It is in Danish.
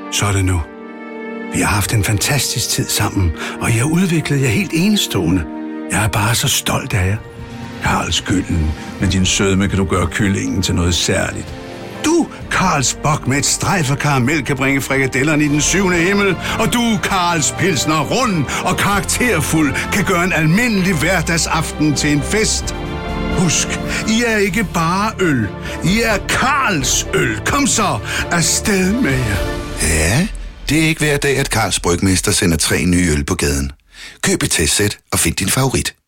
Så er det nu. Vi har haft en fantastisk tid sammen, og I har udviklet jer helt enestående. Jeg er bare så stolt af jer. Karls Gylden, med din sødme kan du gøre kyllingen til noget særligt. Du, Karls Bok med et strejf af karamel, kan bringe frikadellerne i den 7. himmel. Og du, Karls Pilsner rund og karakterfuld, kan gøre en almindelig hverdagsaften til en fest. Husk, I er ikke bare øl. I er Karls øl. Kom så, afsted med jer. Ja, det er ikke hver dag, at Karls Brygmester sender 3 nye øl på gaden. Køb et testsæt og find din favorit.